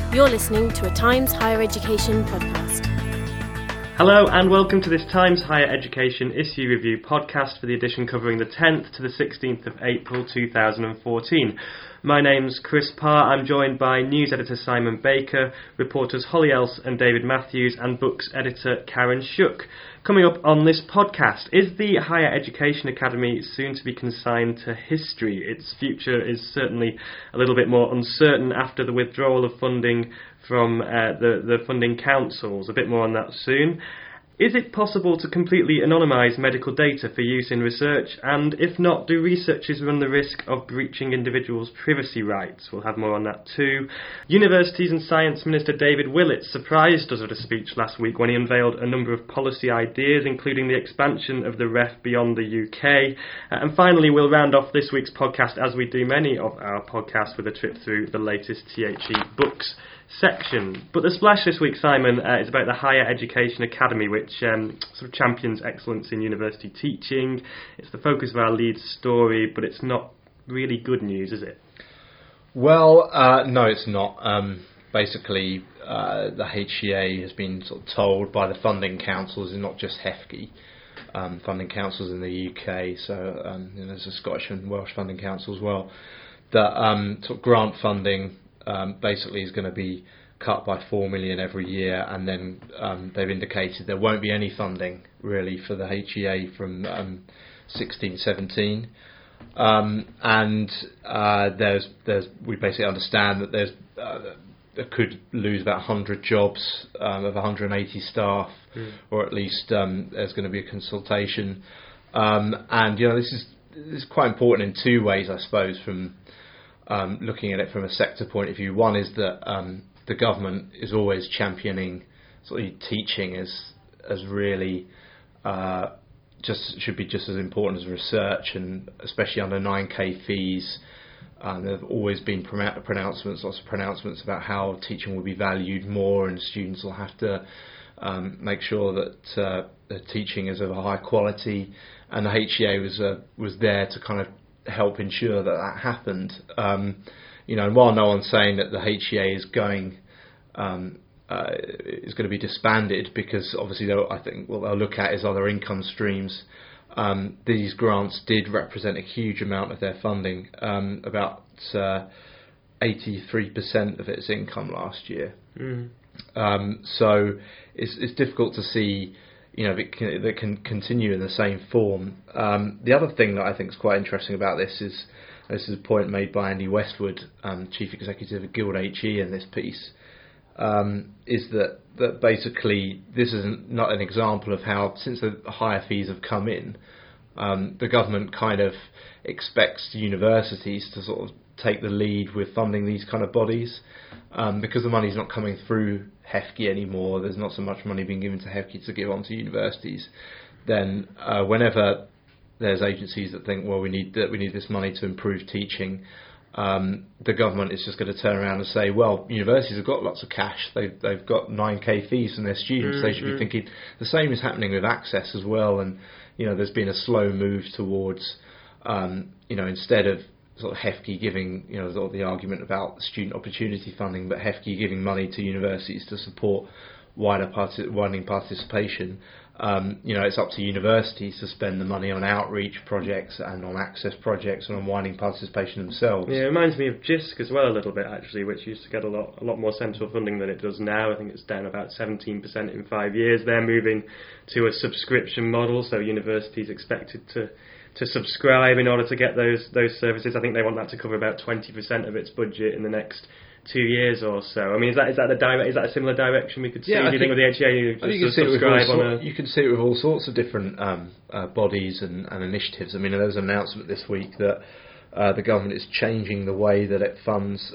You're listening to a Times Higher Education podcast. Hello and welcome to this Times Higher Education Issue Review podcast for the edition covering the 10th to the 16th of April 2014. My name's Chris Parr. I'm joined by news editor Simon Baker, reporters Holly Else and David Matthews, and books editor Karen Shook. Coming up on this podcast, is the Higher Education Academy soon to be consigned to history? Its future is certainly a little bit more uncertain after the withdrawal of funding from the funding councils. A bit more on that soon. Is it possible to completely anonymise medical data for use in research? And if not, do researchers run the risk of breaching individuals' privacy rights? We'll have more on that too. Universities and Science Minister David Willetts surprised us with a speech last week when he unveiled a number of policy ideas, including the expansion of the REF beyond the UK. And finally, we'll round off this week's podcast, as we do many of our podcasts, with a trip through the latest THE books section. But the splash this week, Simon, is about the Higher Education Academy, which sort of champions excellence in university teaching. It's the focus of our lead story, but it's not really good news, is it? Well, no, it's not. Basically, the HEA has been sort of told by the funding councils, and not just HEFCE, funding councils in the UK, so there's a Scottish and Welsh funding council as well, that sort of grant funding basically is going to be cut by 4 million every year, and then they've indicated there won't be any funding really for the HEA from 16-17, and we basically understand that there could lose about 100 jobs of 180 staff, or at least there's going to be a consultation, and this is quite important in two ways, I suppose, from looking at it from a sector point of view. One is that the government is always championing sort of teaching as really should be just as important as research, and especially under 9k fees. There have always been lots of pronouncements about how teaching will be valued more, and students will have to make sure that the teaching is of a high quality, and the HEA was there to kind of help ensure that happened. And while no one's saying that the HEA is going to be disbanded, because obviously I think what they'll look at is other income streams, these grants did represent a huge amount of their funding, about 83% of its income last year. So it's difficult to see that can continue in the same form. The other thing that I think is quite interesting about this is a point made by Andy Westwood, Chief Executive of Guild HE, in this piece, is that basically this is not an example of how, since the higher fees have come in, the government kind of expects universities to sort of take the lead with funding these kind of bodies, because the money's not coming through HEFCE anymore. There's not so much money being given to HEFCE to give on to universities. Then whenever there's agencies that think, well, we need this money to improve teaching, the government is just going to turn around and say, well, universities have got lots of cash. They've got 9k fees from their students. They should be thinking. The same is happening with Access as well. And there's been a slow move towards instead of sort of HEFCE giving, sort of the argument about student opportunity funding, but HEFCE giving money to universities to support widening participation. It's up to universities to spend the money on outreach projects and on access projects and on widening participation themselves. Yeah, it reminds me of JISC as well a little bit, actually, which used to get a lot more central funding than it does now. I think it's down about 17% in 5 years. They're moving to a subscription model, so universities expected to subscribe in order to get those services. I think they want that to cover about 20% of its budget in the next 2 years or so. I mean, is that a similar direction we could see? Do you think with the HEA you can see it with all sorts of different bodies and initiatives. I mean, there was an announcement this week that the government is changing the way that it funds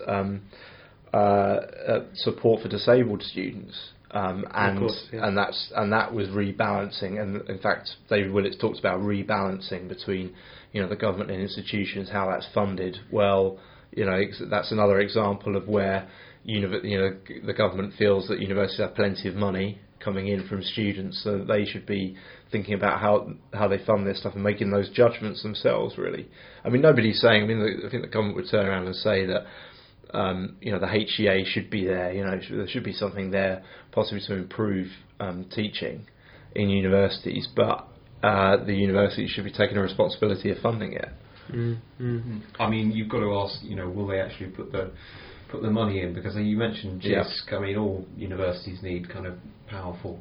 support for disabled students. And that was rebalancing, and in fact David Willetts talks about rebalancing between the government and institutions, how that's funded. Well, that's another example of where the government feels that universities have plenty of money coming in from students, so that they should be thinking about how they fund their stuff and making those judgments themselves, really. I mean, nobody's saying, I think the government would turn around and say that the HEA should be there. There should be something there possibly to improve teaching in universities, but the universities should be taking a responsibility of funding it. Mm-hmm. I mean, you've got to ask, will they actually put the money in? Because you mentioned JISC. I mean, all universities need kind of powerful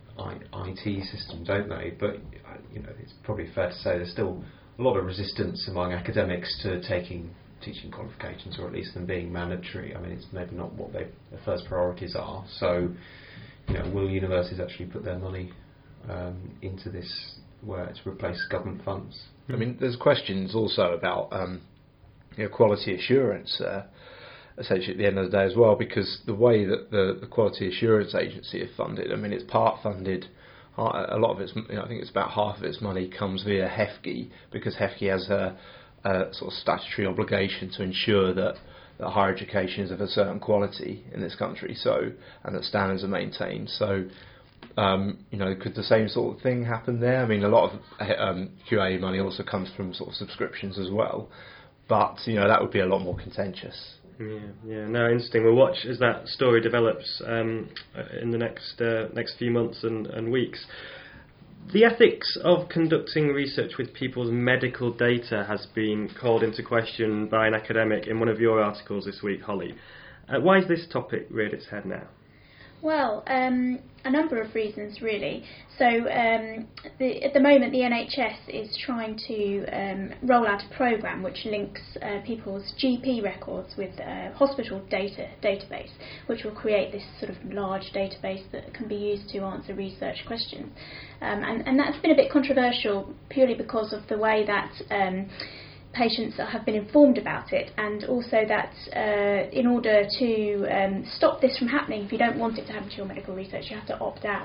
IT system, don't they? But it's probably fair to say there's still a lot of resistance among academics to taking teaching qualifications, or at least them being mandatory. I mean, it's maybe not what their first priorities are. So, will universities actually put their money into this, where it's replaced government funds? I mean, there's questions also about quality assurance, essentially at the end of the day as well, because the way that the Quality Assurance Agency is funded, I mean, it's part funded. A lot of its, I think it's about half of its money comes via HEFGE, because HEFGE has a sort of statutory obligation to ensure that higher education is of a certain quality in this country, and that standards are maintained. So, could the same sort of thing happen there? I mean, a lot of QA money also comes from sort of subscriptions as well, but that would be a lot more contentious. Yeah. No, interesting. We'll watch as that story develops in the next few months and weeks. The ethics of conducting research with people's medical data has been called into question by an academic in one of your articles this week, Holly. Why has this topic reared its head now? Well, a number of reasons, really. So, at the moment, the NHS is trying to roll out a programme which links people's GP records with hospital database, which will create this sort of large database that can be used to answer research questions. And that's been a bit controversial purely because of the way that patients have been informed about it, and also that in order to stop this from happening, if you don't want it to happen to your medical research, you have to opt out.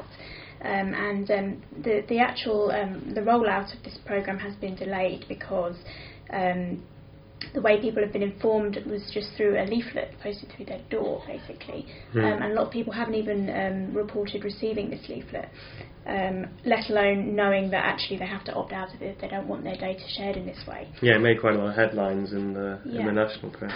The actual the rollout of this programme has been delayed because the way people have been informed was just through a leaflet posted through their door, basically. And a lot of people haven't even reported receiving this leaflet, let alone knowing that actually they have to opt out of it if they don't want their data shared in this way. Yeah, it made quite a lot of headlines in the national press.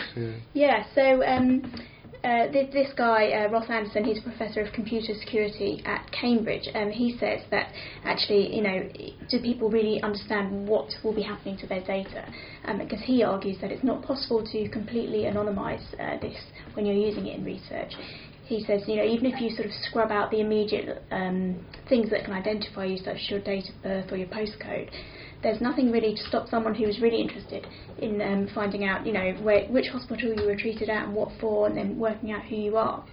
This guy, Ross Anderson, he's a professor of computer security at Cambridge, and he says that actually, do people really understand what will be happening to their data? Because he argues that it's not possible to completely anonymise this when you're using it in research. He says, even if you sort of scrub out the immediate things that can identify you, such as your date of birth or your postcode, there's nothing really to stop someone who was really interested in finding out, which hospital you were treated at and what for, and then working out who you are.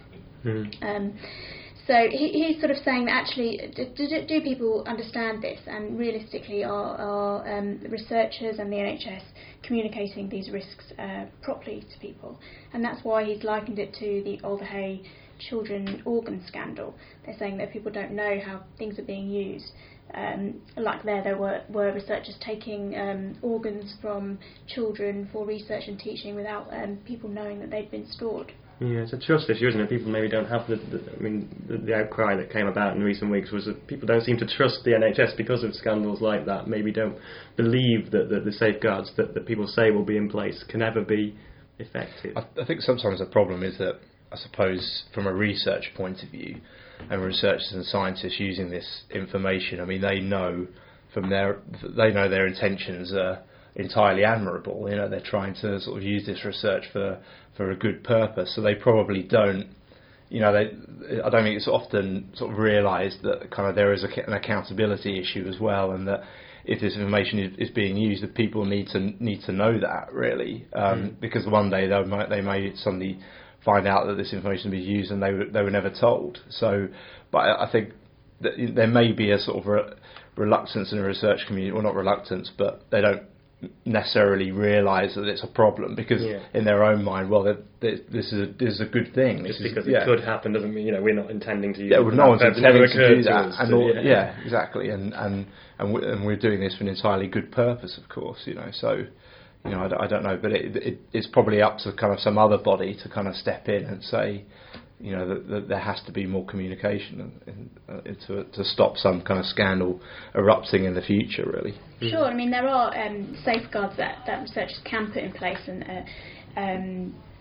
So he's sort of saying that actually, do people understand this? And realistically, are researchers and the NHS communicating these risks properly to people? And that's why he's likened it to the Alderhay children organ scandal. They're saying that people don't know how things are being used. Like there were researchers taking organs from children for research and teaching without people knowing that they'd been stored. Yeah, it's a trust issue, isn't it? People maybe don't have the outcry that came about in recent weeks was that people don't seem to trust the NHS because of scandals like that, maybe don't believe that the safeguards that people say will be in place can ever be effective. I think sometimes the problem is that, I suppose, from a research point of view, and researchers and scientists using this information, I mean, they know their intentions are entirely admirable. They're trying to sort of use this research for a good purpose. So they probably don't. I don't think it's often sort of realised that kind of there is an accountability issue as well, and that if this information is being used, that people need to know that really, because one day they may suddenly find out that this information will be used and they were never told. So, but I think that there may be a sort of reluctance in the research community, well, not reluctance, but they don't necessarily realise that it's a problem because in their own mind, well, this is a good thing. Just because it could happen doesn't mean we're not intending to use it. No one's intending to do that. Exactly, and we're doing this for an entirely good purpose, of course. So. I don't know, but it's probably up to kind of some other body to kind of step in and say, that there has to be more communication to stop some kind of scandal erupting in the future, really. Sure, I mean, there are safeguards that researchers can put in place, and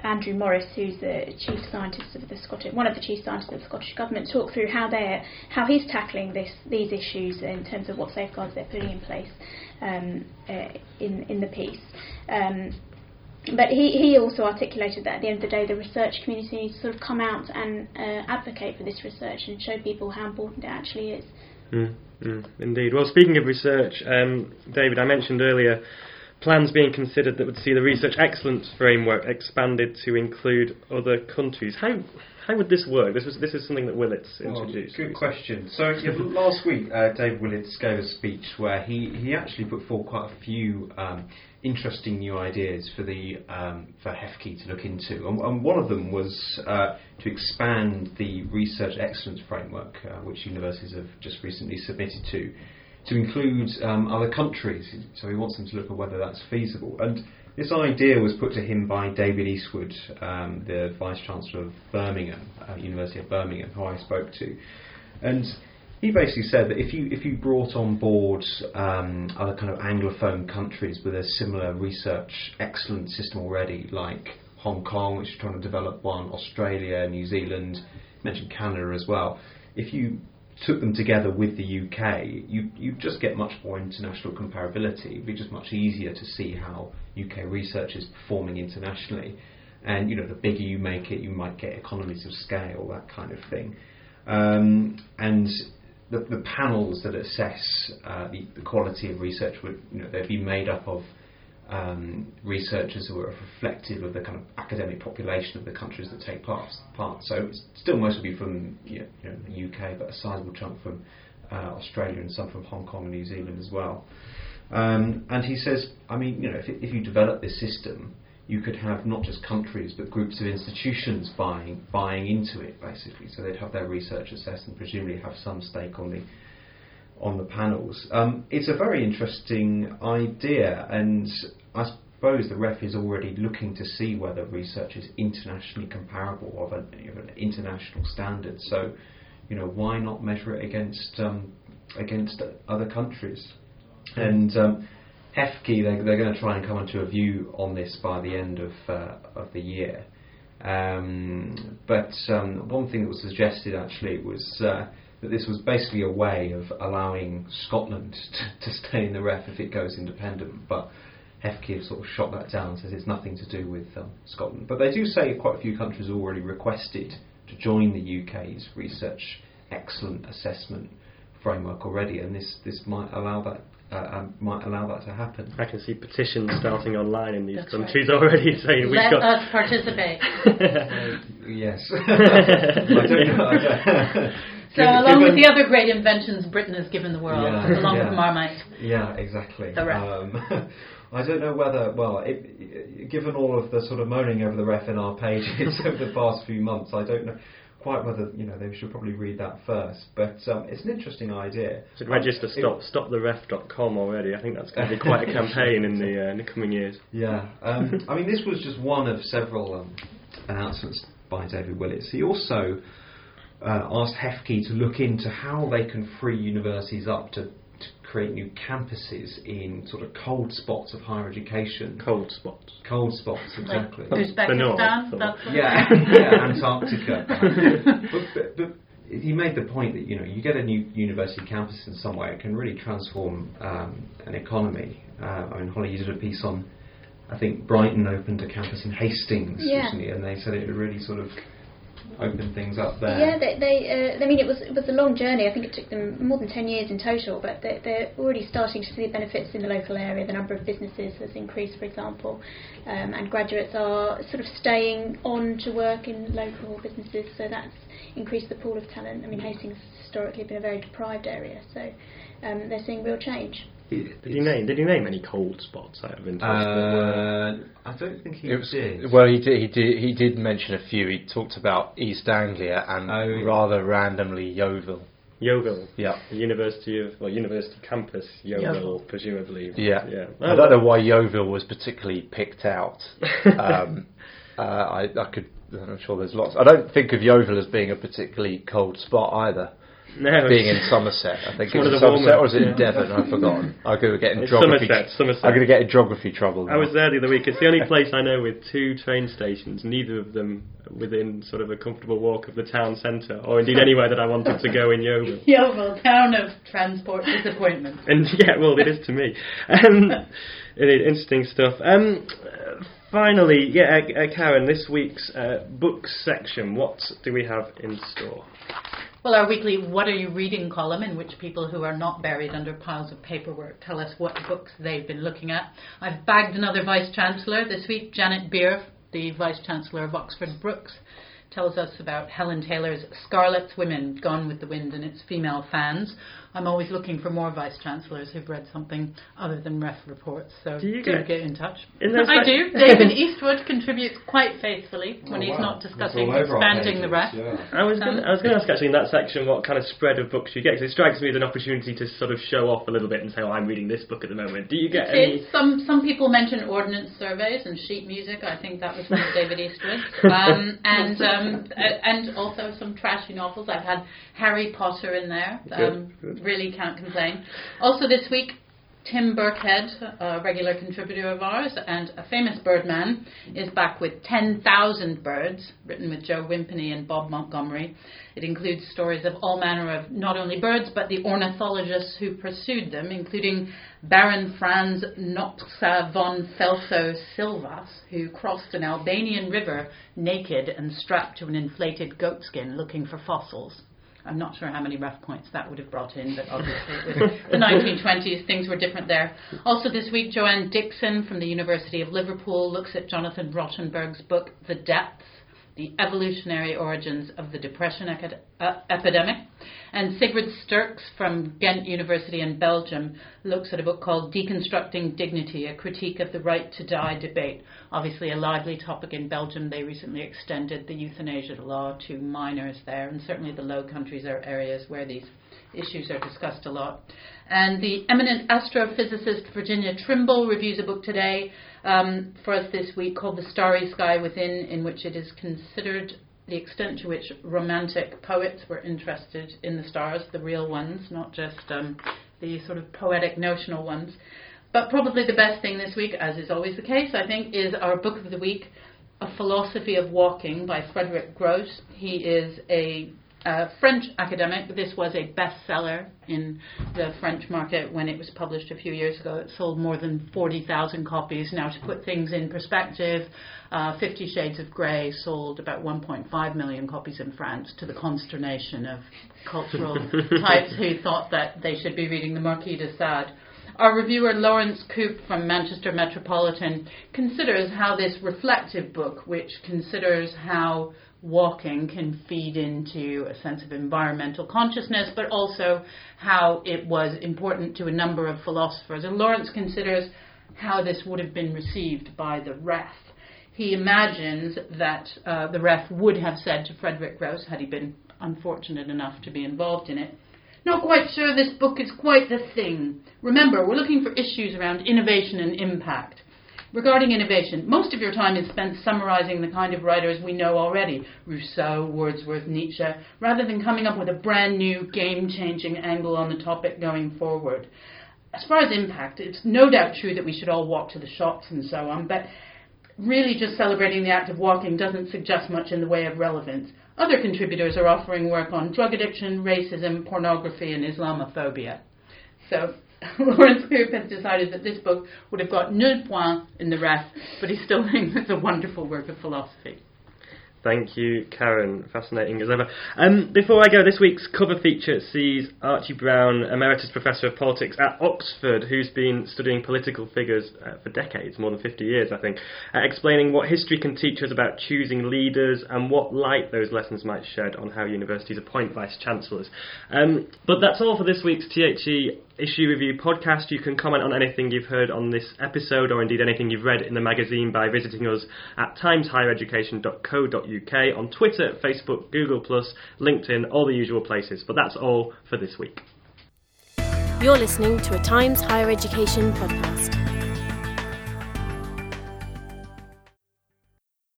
Andrew Morris, who's the chief scientist of the one of the chief scientists of the Scottish Government, talk through how he's tackling these issues in terms of what safeguards they're putting in place in the piece. But he also articulated that at the end of the day, the research community needs to sort of come out and advocate for this research and show people how important it actually is. Indeed. Well, speaking of research, David, I mentioned earlier plans being considered that would see the Research Excellence Framework expanded to include other countries. How would this work? This is something that Willits introduced. Good question. So last week, David Willits gave a speech where he actually put forward quite a few interesting new ideas for HEFCE to look into, and one of them was to expand the Research Excellence Framework, which universities have just recently submitted to include other countries. So he wants them to look at whether that's feasible. And this idea was put to him by David Eastwood, the Vice Chancellor of Birmingham, University of Birmingham, who I spoke to. And he basically said that if you brought on board other kind of Anglophone countries with a similar research excellence system already, like Hong Kong, which is trying to develop one, Australia, New Zealand, mentioned Canada as well, if you took them together with the UK, you just get much more international comparability. It'd be just much easier to see how UK research is performing internationally. And the bigger you make it, you might get economies of scale, that kind of thing. And the panels that assess the quality of research would, they'd be made up of researchers who are reflective of the kind of academic population of the countries that take part. So it's still mostly from the UK, but a sizable chunk from Australia and some from Hong Kong and New Zealand as well. And he says, if you develop this system, you could have not just countries but groups of institutions buying into it, basically. So they'd have their research assessed and presumably have some stake on the panels. It's a very interesting idea, and I suppose the REF is already looking to see whether research is internationally comparable of an international standard. So, why not measure it against other countries? And HEFCE, they're going to try and come into a view on this by the end of the year. But one thing that was suggested actually was that this was basically a way of allowing Scotland to stay in the REF if it goes independent, but HEFCE have sort of shot that down and says it's nothing to do with Scotland. But they do say quite a few countries have already requested to join the UK's Research Excellent Assessment Framework already, and this might allow that to happen. I can see petitions starting online in these That's countries right. already saying Let us participate. Yes. I don't know. So along with the other great inventions Britain has given the world, along with Marmite. Yeah, exactly. The REF. I don't know whether, given all of the sort of moaning over the REF in our pages over the past few months, I don't know quite whether they should probably read that first. But it's an interesting idea. Should register stoptheref.com already. I think that's going to be quite a campaign in the coming years. Yeah. This was just one of several announcements by David Willits. He also asked HEFCE to look into how they can free universities up to create new campuses in sort of cold spots of higher education. Cold spots, exactly. Like Uzbekistan, that's yeah, Antarctica. but he made the point that you get a new university campus in somewhere, it can really transform an economy. Holly, you did a piece on, I think Brighton opened a campus in Hastings recently, and they said it really sort of open things up there. Yeah, it was a long journey. I think it took them more than 10 years in total, but they're already starting to see the benefits in the local area. The number of businesses has increased, for example, and graduates are sort of staying on to work in local businesses, so that's increased the pool of talent. Hastings has historically been a very deprived area, so they're seeing real change. Did he name any cold spots out of interest? I don't think he did. Well, he did mention a few. He talked about East Anglia and rather randomly Yeovil. Yeovil, yeah, the university campus, Yeovil, presumably. Yeah. Oh, I don't know why Yeovil was particularly picked out. I'm sure there's lots. I don't think of Yeovil as being a particularly cold spot either. No, being in Somerset. I think one it's of the Somerset, warmer. or is it in Devon? I've forgotten. I'm going to get in It's geography. Somerset. I'm going to get in geography trouble. I was there the other week. It's the only place I know with 2 train stations, neither of them within sort of a comfortable walk of the town centre, or indeed anywhere that I wanted to go in Yeovil. Yeovil, town of transport disappointment. And yeah, well, it is to me. Interesting stuff. Finally, Karen, this week's books section, what do we have in store? Well, our weekly What Are You Reading column, in which people who are not buried under piles of paperwork tell us what books they've been looking at. I've bagged another Vice-Chancellor this week. Janet Beer, the Vice-Chancellor of Oxford Brookes, tells us about Helen Taylor's Scarlet's Women, Gone with the Wind and its female fans. I'm always looking for more Vice-Chancellors who've read something other than ref reports, so do get in touch. I do. David Eastwood contributes quite faithfully when he's not discussing expanding the ref. Yeah. I was going to ask actually in that section what kind of spread of books you get, because it strikes me as an opportunity to sort of show off a little bit and say, I'm reading this book at the moment. Do you get any... Some people mention ordnance surveys and sheet music. I think that was from David Eastwood. And also some trashy novels. I've had Harry Potter in there. Good. Really can't complain. Also this week, Tim Birkhead, a regular contributor of ours and a famous birdman, is back with 10,000 Birds, written with Joe Wimpany and Bob Montgomery. It includes stories of all manner of not only birds, but the ornithologists who pursued them, including Baron Franz Noxa von Felso-Silvas, who crossed an Albanian river naked and strapped to an inflated goatskin looking for fossils. I'm not sure how many ref points that would have brought in, but obviously it was the 1920s, things were different there. Also this week, Joanne Dixon from the University of Liverpool looks at Jonathan Rottenberg's book, The Depths, The Evolutionary Origins of the Depression Epidemic. And Sigrid Sturks from Ghent University in Belgium looks at a book called Deconstructing Dignity, a critique of the right to die debate. Obviously a lively topic in Belgium. They recently extended the euthanasia law to minors there, and certainly the Low Countries are areas where these issues are discussed a lot. And the eminent astrophysicist Virginia Trimble reviews a book today for us this week called The Starry Sky Within, in which it is considered the extent to which romantic poets were interested in the stars, the real ones, not just the sort of poetic notional ones. But probably the best thing this week, as is always the case, I think, is our book of the week, A Philosophy of Walking by Frédéric Gross. He is a French academic. This was a bestseller in the French market when it was published a few years ago. It sold more than 40,000 copies. Now, to put things in perspective, 50 Shades of Grey sold about 1.5 million copies in France, to the consternation of cultural types who thought that they should be reading the Marquis de Sade. Our reviewer Lawrence Coop from Manchester Metropolitan considers how this reflective book, which considers how walking can feed into a sense of environmental consciousness, but also how it was important to a number of philosophers. And Lawrence considers how this would have been received by the ref. He imagines that the ref would have said to Frédéric Gross, had he been unfortunate enough to be involved in it, "Not quite sure this book is quite the thing. Remember, we're looking for issues around innovation and impact. Regarding innovation, most of your time is spent summarizing the kind of writers we know already, Rousseau, Wordsworth, Nietzsche, rather than coming up with a brand new, game-changing angle on the topic going forward. As far as impact, it's no doubt true that we should all walk to the shops and so on, but really just celebrating the act of walking doesn't suggest much in the way of relevance. Other contributors are offering work on drug addiction, racism, pornography, and Islamophobia." So Lawrence Coop has decided that this book would have got nul point in the ref, but he still thinks it's a wonderful work of philosophy. Thank you, Karen. Fascinating as ever. Before I go, this week's cover feature sees Archie Brown, Emeritus Professor of Politics at Oxford, who's been studying political figures for decades, more than 50 years, I think, explaining what history can teach us about choosing leaders and what light those lessons might shed on how universities appoint vice-chancellors. But that's all for this week's THE Issue Review podcast. You can comment on anything you've heard on this episode, or indeed anything you've read in the magazine, by visiting us at timeshighereducation.co.uk, on Twitter, Facebook, Google+, LinkedIn, all the usual places. But that's all for this week. You're listening to a Times Higher Education podcast.